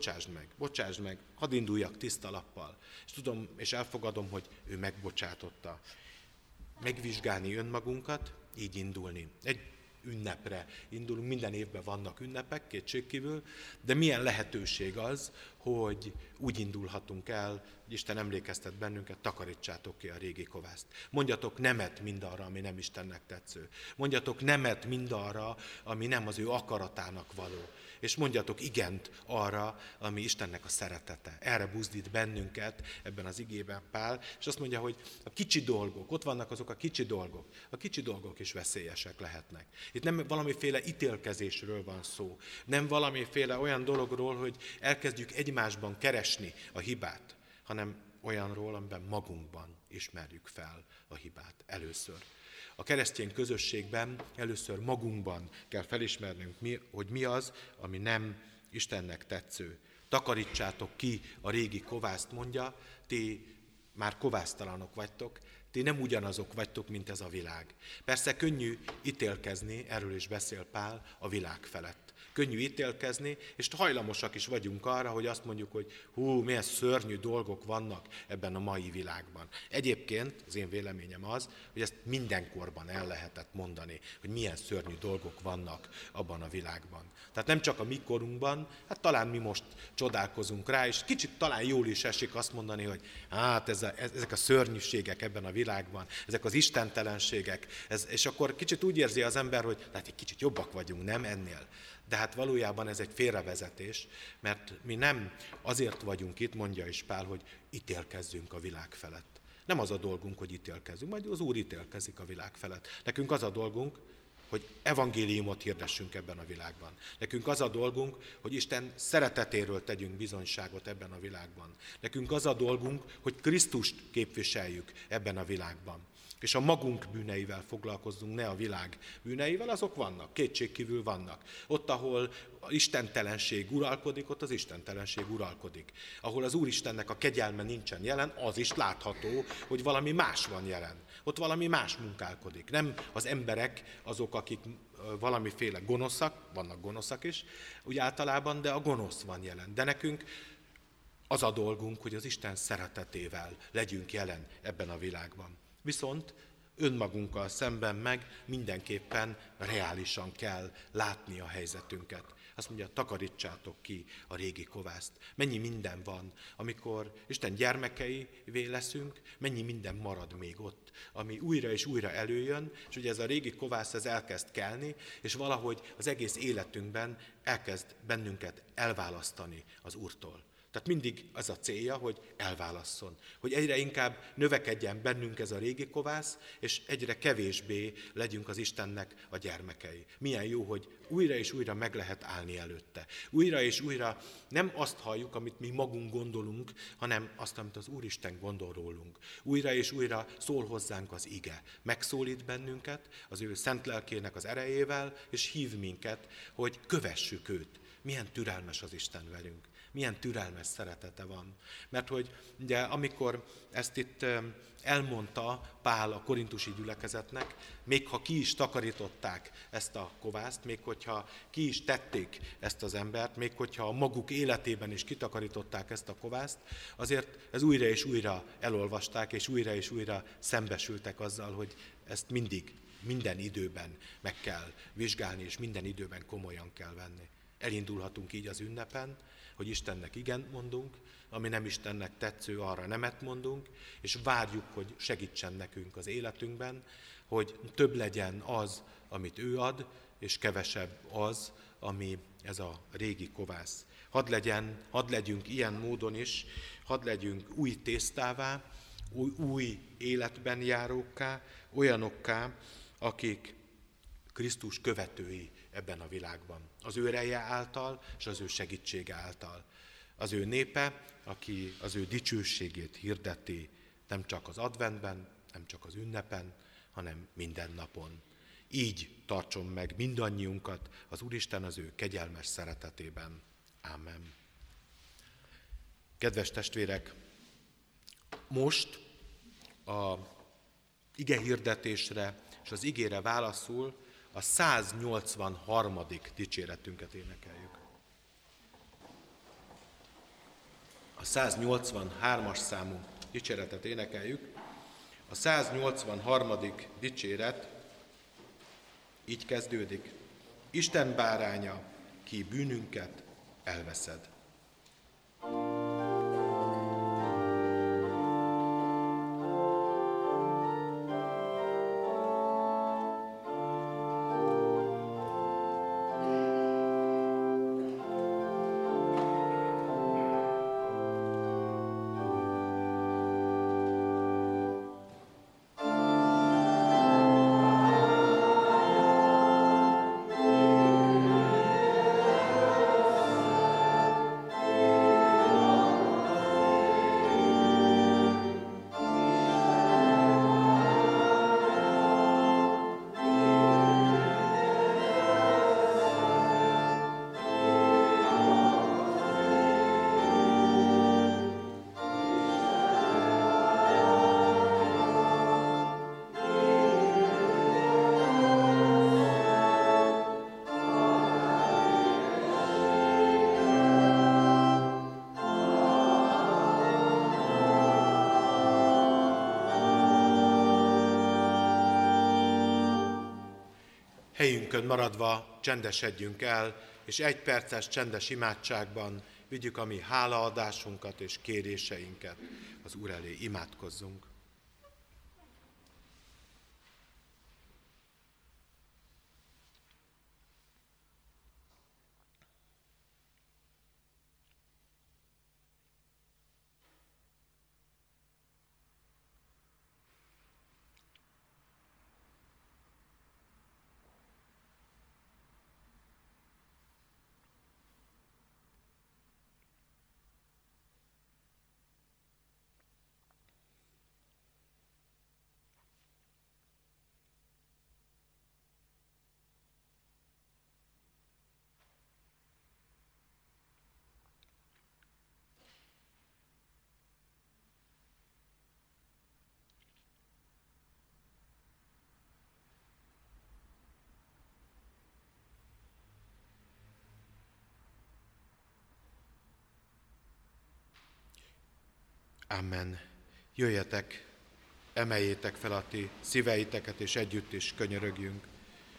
bocsásd meg, hadd induljak tiszta lappal. És tudom, és elfogadom, hogy ő megbocsátotta. Megvizsgálni önmagunkat, így indulni. Egy ünnepre indulunk, minden évben vannak ünnepek, kétségkívül, de milyen lehetőség az, hogy úgy indulhatunk el, hogy Isten emlékeztet bennünket, takarítsátok ki a régi kovászt. Mondjatok nemet mindarra, ami nem Istennek tetsző. Mondjatok nemet mindarra, ami nem az ő akaratának való. És mondjatok igent arra, ami Istennek a szeretete. Erre buzdít bennünket ebben az igében Pál, és azt mondja, hogy a kicsi dolgok, ott vannak azok a kicsi dolgok is veszélyesek lehetnek. Itt nem valamiféle ítélkezésről van szó, nem valamiféle olyan dologról, hogy elkezdjük egymásban keresni a hibát, hanem olyanról, amiben magunkban ismerjük fel a hibát először. A keresztény közösségben először magunkban kell felismernünk, hogy mi az, ami nem Istennek tetsző. Takarítsátok ki a régi kovászt, mondja, ti már kovásztalanok vagytok, ti nem ugyanazok vagytok, mint ez a világ. Persze könnyű ítélkezni, erről is beszél Pál, a világ felett. Könnyű ítélkezni, és hajlamosak is vagyunk arra, hogy azt mondjuk, hogy milyen szörnyű dolgok vannak ebben a mai világban. Egyébként az én véleményem az, hogy ezt mindenkorban el lehetett mondani, hogy milyen szörnyű dolgok vannak abban a világban. Tehát nem csak a mi korunkban, hát talán mi most csodálkozunk rá, és kicsit talán jól is esik azt mondani, hogy hát ezek a szörnyűségek ebben a világban, ezek az istentelenségek, és akkor kicsit úgy érzi az ember, hogy hát egy kicsit jobbak vagyunk, nem ennél. De hát valójában ez egy félrevezetés, mert mi nem azért vagyunk itt, mondja is Pál, hogy ítélkezzünk a világ felett. Nem az a dolgunk, hogy ítélkezzünk, majd az Úr ítélkezik a világ felett. Nekünk az a dolgunk, hogy evangéliumot hirdessünk ebben a világban. Nekünk az a dolgunk, hogy Isten szeretetéről tegyünk bizonyságot ebben a világban. Nekünk az a dolgunk, hogy Krisztust képviseljük ebben a világban. És a magunk bűneivel foglalkozzunk, ne a világ bűneivel, azok vannak, kétségkívül vannak. Ott, ahol az istentelenség uralkodik, ott az istentelenség uralkodik. Ahol az Úristennek a kegyelme nincsen jelen, az is látható, hogy valami más van jelen. Ott valami más munkálkodik. Nem az emberek azok, akik valamiféle gonoszak, vannak gonoszak is, úgy általában, de a gonosz van jelen. De nekünk az a dolgunk, hogy az Isten szeretetével legyünk jelen ebben a világban. Viszont önmagunkkal szemben meg mindenképpen reálisan kell látni a helyzetünket. Azt mondja, takarítsátok ki a régi kovászt. Mennyi minden van, amikor Isten gyermekeivé leszünk, mennyi minden marad még ott, ami újra és újra előjön, és ugye ez a régi kovász ez elkezd kelni, és valahogy az egész életünkben elkezd bennünket elválasztani az Úrtól. Tehát mindig az a célja, hogy elválasszon, hogy egyre inkább növekedjen bennünk ez a régi kovász, és egyre kevésbé legyünk az Istennek a gyermekei. Milyen jó, hogy újra és újra meg lehet állni előtte. Újra és újra nem azt halljuk, amit mi magunk gondolunk, hanem azt, amit az Úristen gondol rólunk. Újra és újra szól hozzánk az ige. Megszólít bennünket az ő szent lelkének az erejével, és hív minket, hogy kövessük őt. Milyen türelmes az Isten velünk. Milyen türelmes szeretete van. Mert hogy ugye amikor ezt itt elmondta Pál a korintusi gyülekezetnek, még ha ki is takarították ezt a kovászt, még hogyha ki is tették ezt az embert, még hogyha a maguk életében is kitakarították ezt a kovászt, azért ez újra és újra elolvasták, és újra szembesültek azzal, hogy ezt mindig, minden időben meg kell vizsgálni, és minden időben komolyan kell venni. Elindulhatunk így az ünnepen, hogy Istennek igent mondunk, ami nem Istennek tetsző, arra nemet mondunk, és várjuk, hogy segítsen nekünk az életünkben, hogy több legyen az, amit ő ad, és kevesebb az, ami ez a régi kovász. Hadd legyünk ilyen módon is, hadd legyünk új tésztává, új életben járókká, olyanokká, akik Krisztus követői ebben a világban. Az ő ereje által, és az ő segítsége által. Az ő népe, aki az ő dicsőségét hirdeti, nem csak az adventben, nem csak az ünnepen, hanem minden napon. Így tartson meg mindannyiunkat az Úristen az ő kegyelmes szeretetében. Ámen. Kedves testvérek, most a ige hirdetésre és az igére válaszul a 183. dicséretünket énekeljük. A 183-as számú dicséretet énekeljük. A 183. dicséret így kezdődik. Isten báránya, ki bűnünket elveszed. Helyünkön maradva csendesedjünk el, és 1 perces csendes imádságban vigyük a mi hálaadásunkat és kéréseinket az Úr elé. Imádkozzunk. Amen. Jöjjetek, emeljétek fel a ti szíveiteket, és együtt is könyörögjünk.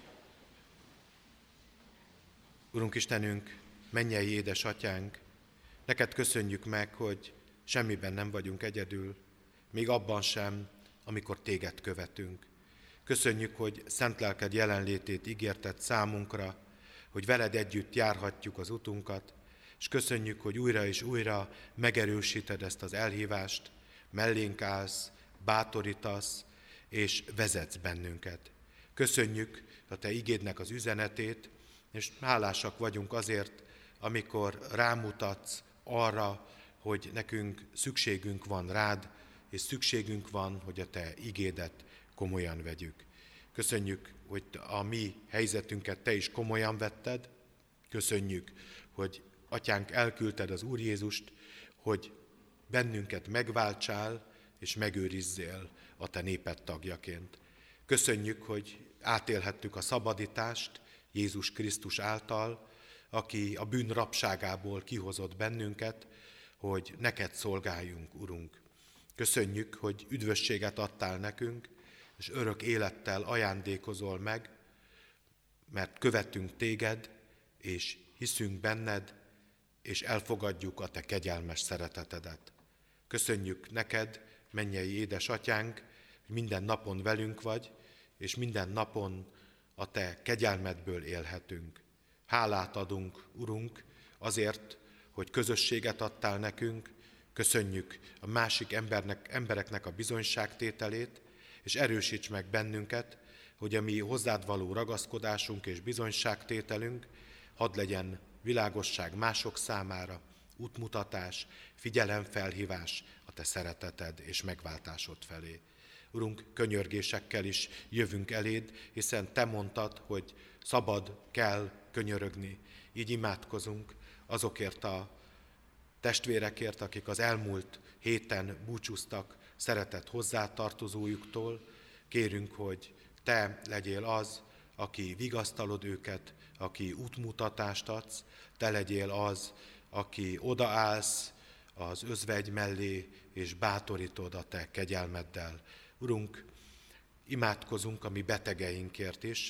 Urunk Istenünk, mennyei édesatyánk, neked köszönjük meg, hogy semmiben nem vagyunk egyedül, még abban sem, amikor téged követünk. Köszönjük, hogy szent lelked jelenlétét ígérted számunkra, hogy veled együtt járhatjuk az utunkat. és köszönjük, hogy újra és újra megerősíted ezt az elhívást, mellénk állsz, bátorítasz, és vezetsz bennünket. Köszönjük a Te igédnek az üzenetét, és hálásak vagyunk azért, amikor rámutatsz arra, hogy nekünk szükségünk van rád, és szükségünk van, hogy a Te igédet komolyan vegyük. Köszönjük, hogy a mi helyzetünket Te is komolyan vetted. Köszönjük, hogy Atyánk, elküldted az Úr Jézust, hogy bennünket megváltsál és megőrizzél a Te néped tagjaként. Köszönjük, hogy átélhettük a szabadítást Jézus Krisztus által, aki a bűn rabságából kihozott bennünket, hogy neked szolgáljunk, Urunk. Köszönjük, hogy üdvösséget adtál nekünk, és örök élettel ajándékozol meg, mert követünk téged, és hiszünk benned, és elfogadjuk a te kegyelmes szeretetedet. Köszönjük neked, mennyei édesatyánk, hogy minden napon velünk vagy, és minden napon a te kegyelmedből élhetünk. Hálát adunk, Urunk, azért, hogy közösséget adtál nekünk, köszönjük a másik embereknek a bizonyságtételét, és erősíts meg bennünket, hogy a mi hozzád való ragaszkodásunk és bizonyságtételünk hadd legyen világosság mások számára, útmutatás, figyelemfelhívás a te szereteted és megváltásod felé. Urunk, könyörgésekkel is jövünk eléd, hiszen te mondtad, hogy szabad kell könyörögni. Így imádkozunk azokért a testvérekért, akik az elmúlt héten búcsúztak szeretett hozzátartozójuktól. Kérünk, hogy te legyél az, aki vigasztalod őket, aki útmutatást adsz, te legyél az, aki odaállsz az özvegy mellé, és bátorítod a te kegyelmeddel. Urunk, imádkozunk a mi betegeinkért is,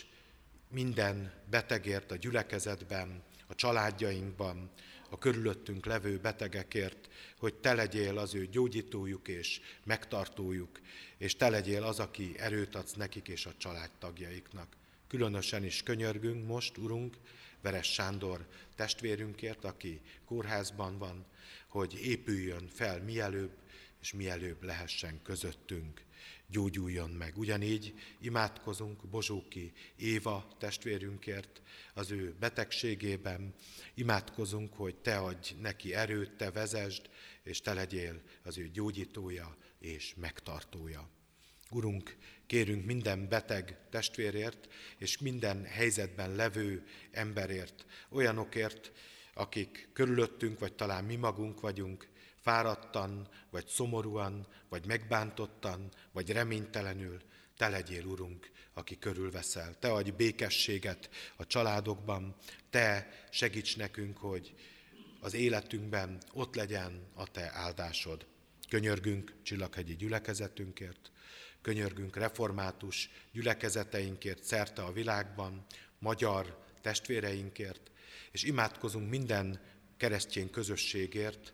minden betegért a gyülekezetben, a családjainkban, a körülöttünk levő betegekért, hogy te legyél az ő gyógyítójuk és megtartójuk, és te legyél az, aki erőt adsz nekik és a családtagjaiknak. Különösen is könyörgünk most, Urunk, Veres Sándor testvérünkért, aki kórházban van, hogy épüljön fel mielőbb, és mielőbb lehessen közöttünk, gyógyuljon meg. Ugyanígy imádkozunk Bozsóki Éva testvérünkért az ő betegségében, imádkozunk, hogy te adj neki erőt, te vezesd, és te legyél az ő gyógyítója és megtartója. Urunk, kérünk minden beteg testvérért, és minden helyzetben levő emberért, olyanokért, akik körülöttünk, vagy talán mi magunk vagyunk, fáradtan, vagy szomorúan, vagy megbántottan, vagy reménytelenül, te legyél, Urunk, aki körülveszel. Te adj békességet a családokban, te segíts nekünk, hogy az életünkben ott legyen a te áldásod. Könyörgünk Csillaghegyi gyülekezetünkért, könyörgünk református gyülekezeteinkért szerte a világban, magyar testvéreinkért, és imádkozunk minden keresztény közösségért,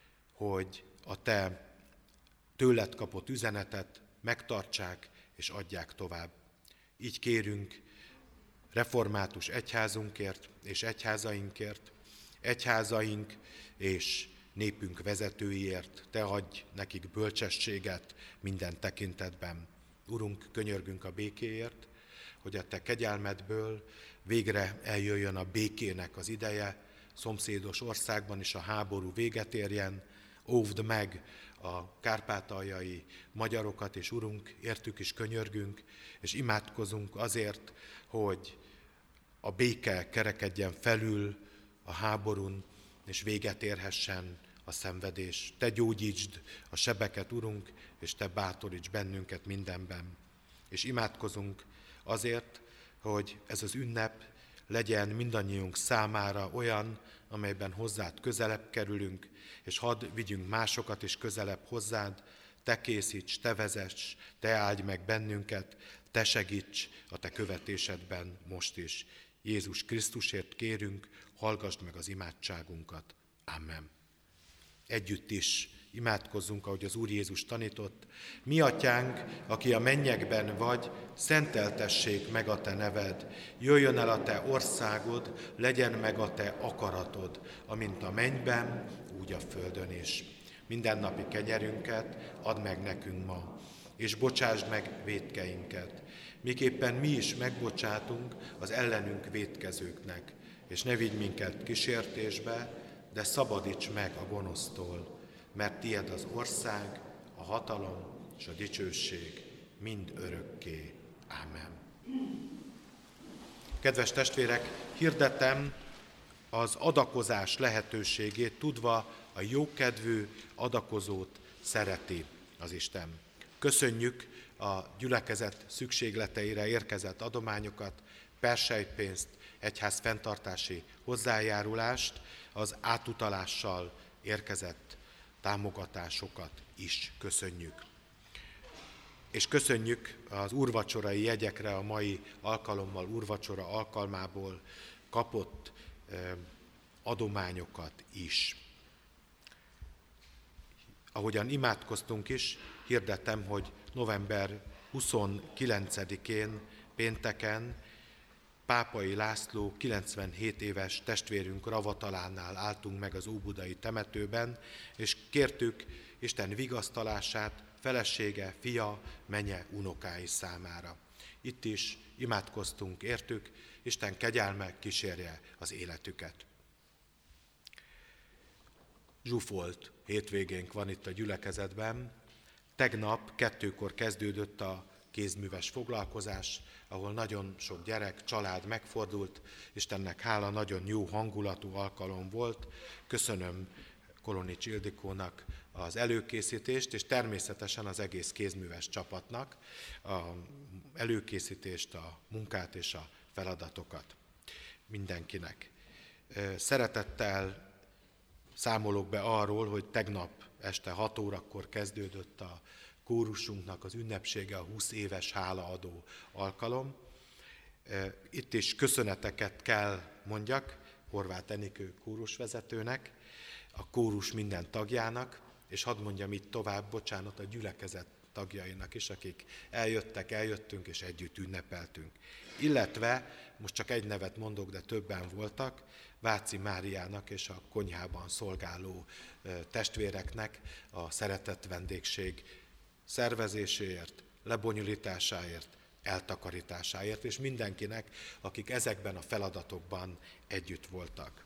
hogy a te tőled kapott üzenetet megtartsák és adják tovább. Így kérünk református egyházunkért és egyházainkért, egyházaink és népünk vezetőiért, te adj nekik bölcsességet minden tekintetben. Urunk, könyörgünk a békéért, hogy a te kegyelmedből végre eljöjjön a békének az ideje, szomszédos országban is a háború véget érjen, óvd meg a kárpátaljai magyarokat, és Urunk, értük is könyörgünk, és imádkozunk azért, hogy a béke kerekedjen felül a háborún, és véget érhessen a szenvedés. Te gyógyítsd a sebeket, Urunk, és te bátoríts bennünket mindenben. És imádkozunk azért, hogy ez az ünnep legyen mindannyiunk számára olyan, amelyben hozzád közelebb kerülünk, és hadd vigyünk másokat is közelebb hozzád, te készíts, te vezess, te áldj meg bennünket, te segíts a te követésedben most is. Jézus Krisztusért kérünk, hallgasd meg az imádságunkat. Amen. Együtt is imádkozzunk, ahogy az Úr Jézus tanított. Mi atyánk, aki a mennyekben vagy, szenteltessék meg a te neved. Jöjjön el a te országod, legyen meg a te akaratod, amint a mennyben, úgy a földön is. Mindennapi kenyerünket add meg nekünk ma, és bocsásd meg vétkeinket, miképpen mi is megbocsátunk az ellenünk vétkezőknek, és ne vigy minket kísértésbe, de szabadíts meg a gonosztól, mert tied az ország, a hatalom és a dicsőség mind örökké. Ámen. Kedves testvérek, hirdetem az adakozás lehetőségét, tudva a jókedvű adakozót szereti az Isten. Köszönjük a gyülekezet szükségleteire érkezett adományokat, persejtpénzt, egyház fenntartási hozzájárulást, az átutalással érkezett támogatásokat is köszönjük. És köszönjük az úrvacsorai jegyekre a mai alkalommal, úrvacsora alkalmából kapott adományokat is. Ahogyan imádkoztunk is, hirdetem, hogy november 29-én, pénteken Pápai László 97 éves testvérünk ravatalánál álltunk meg az óbudai temetőben, és kértük Isten vigasztalását felesége, fia, menye, unokái számára. Itt is imádkoztunk értük, Isten kegyelme kísérje az életüket. Zsúfolt hétvégénk van itt a gyülekezetben. Tegnap 2-kor kezdődött a kézműves foglalkozás, ahol nagyon sok gyerek, család megfordult. Istennek hála, nagyon jó hangulatú alkalom volt. Köszönöm Kolonics Ildikónak az előkészítést, és természetesen az egész kézműves csapatnak az előkészítést, a munkát és a feladatokat. Mindenkinek. Szeretettel számolok be arról, hogy tegnap este 6 órakor kezdődött a kórusunknak az ünnepsége, a 20 éves hálaadó alkalom. Itt is köszöneteket kell mondjak Horváth Enikő kórusvezetőnek, a kórus minden tagjának, és hadd mondjam itt tovább, bocsánat, a gyülekezet tagjainak is, akik eljöttünk és együtt ünnepeltünk. Illetve, most csak egy nevet mondok, de többen voltak, Váci Máriának és a konyhában szolgáló testvéreknek a szeretett vendégség szervezéséért, lebonyolításáért, eltakarításáért, és mindenkinek, akik ezekben a feladatokban együtt voltak.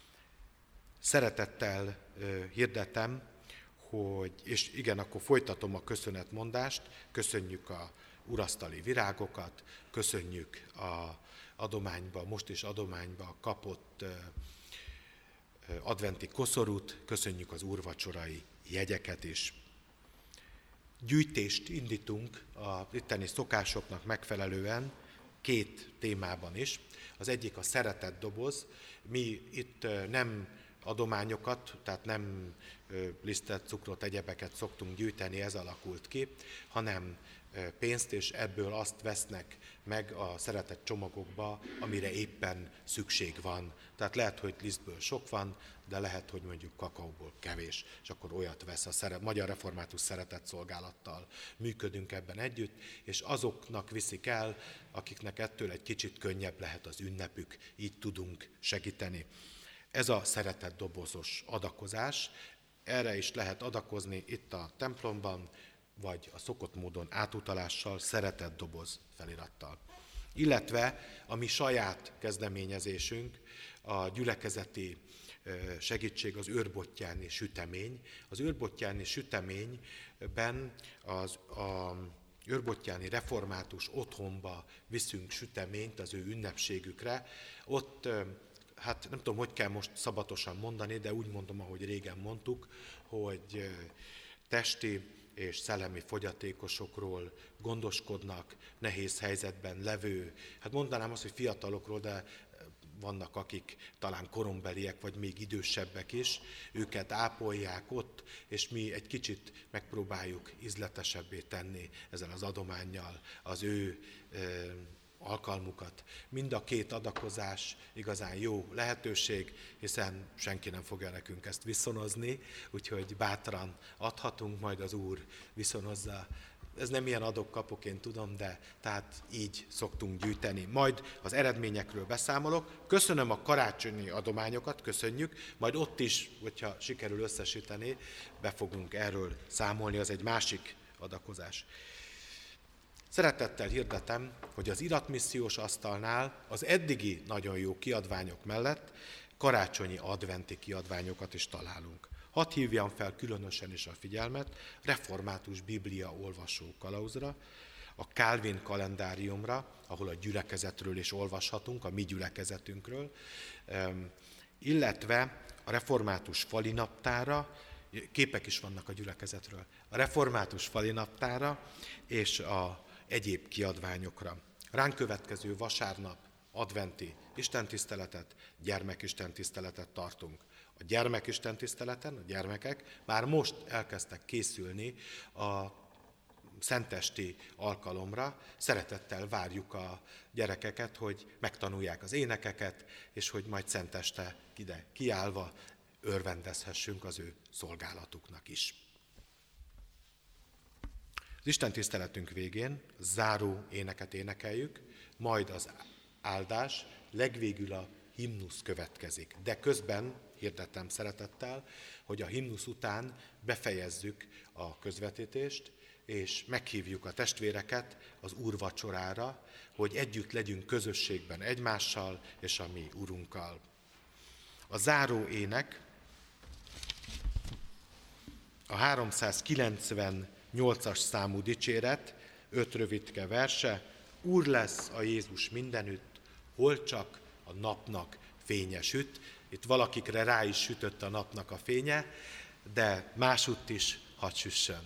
Szeretettel hirdetem, és igen, akkor folytatom a köszönetmondást, köszönjük a urasztali virágokat, köszönjük a adományba, most is adományba kapott adventi koszorút, köszönjük az úrvacsorai jegyeket is. Gyűjtést indítunk a itteni szokásoknak megfelelően 2 témában is. Az egyik a szeretett doboz. Mi itt nem adományokat, tehát nem lisztet, cukrot, egyebeket szoktunk gyűjteni, ez alakult ki, hanem pénzt, és ebből azt vesznek meg a szeretett csomagokba, amire éppen szükség van. Tehát lehet, hogy lisztből sok van, de lehet, hogy mondjuk kakaóból kevés, és akkor olyat vesz a Magyar Református Szeretett Szolgálattal. Működünk ebben együtt, és azoknak viszik el, akiknek ettől egy kicsit könnyebb lehet az ünnepük, így tudunk segíteni. Ez a szeretett dobozos adakozás, erre is lehet adakozni itt a templomban, vagy a szokott módon átutalással, szeretett doboz felirattal. Illetve a mi saját kezdeményezésünk, a gyülekezeti segítség az őrbottyáni sütemény. Az őrbottyáni süteményben a őrbottyáni református otthonba viszünk süteményt az ő ünnepségükre. Ott, hát nem tudom, hogy kell most szabatosan mondani, de úgy mondom, ahogy régen mondtuk, hogy testi és szellemi fogyatékosokról gondoskodnak, nehéz helyzetben levő, hát mondanám azt, hogy fiatalokról, de vannak, akik talán korombeliek, vagy még idősebbek is, őket ápolják ott, és mi egy kicsit megpróbáljuk ízletesebbé tenni ezzel az adománnyal az ő alkalmukat. Mind a két adakozás igazán jó lehetőség, hiszen senki nem fogja nekünk ezt viszonozni, úgyhogy bátran adhatunk, majd az Úr viszonozza. Ez nem ilyen adok-kapok, én tudom, de tehát így szoktunk gyűjteni. Majd az eredményekről beszámolok. Köszönöm a karácsonyi adományokat, köszönjük, majd ott is, hogyha sikerül összesíteni, be fogunk erről számolni, az egy másik adakozás. Szeretettel hirdetem, hogy az iratmissziós asztalnál az eddigi nagyon jó kiadványok mellett karácsonyi adventi kiadványokat is találunk. Hadd hívjam fel különösen is a figyelmet református Biblia olvasó kalauzra, a Calvin kalendáriumra, ahol a gyülekezetről is olvashatunk, a mi gyülekezetünkről, illetve a református falinaptára, képek is vannak a gyülekezetről, a református falinaptára és a egyéb kiadványokra. Ránk következő vasárnap adventi istentiszteletet, gyermekistentiszteletet tartunk. A gyermekistentiszteleten a gyermekek már most elkezdtek készülni a szentesti alkalomra. Szeretettel várjuk a gyerekeket, hogy megtanulják az énekeket, és hogy majd szenteste ide kiállva örvendezhessünk az ő szolgálatuknak is. Az istentiszteletünk végén záró éneket énekeljük, majd az áldás, legvégül a himnusz következik. De közben hirdettem szeretettel, hogy a himnusz után befejezzük a közvetítést, és meghívjuk a testvéreket az úrvacsorára, hogy együtt legyünk közösségben egymással és a mi Urunkkal. A záró ének a 398-as számú dicséret, 5 rövidke verse, Úr lesz a Jézus mindenütt, hol csak a napnak fénye süt. Itt valakikre rá is sütött a napnak a fénye, de másutt is hadd süssön.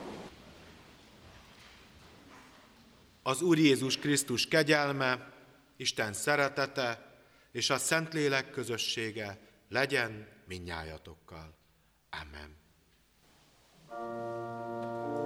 Az Úr Jézus Krisztus kegyelme, Isten szeretete és a Szentlélek közössége legyen mindnyájatokkal. Amen.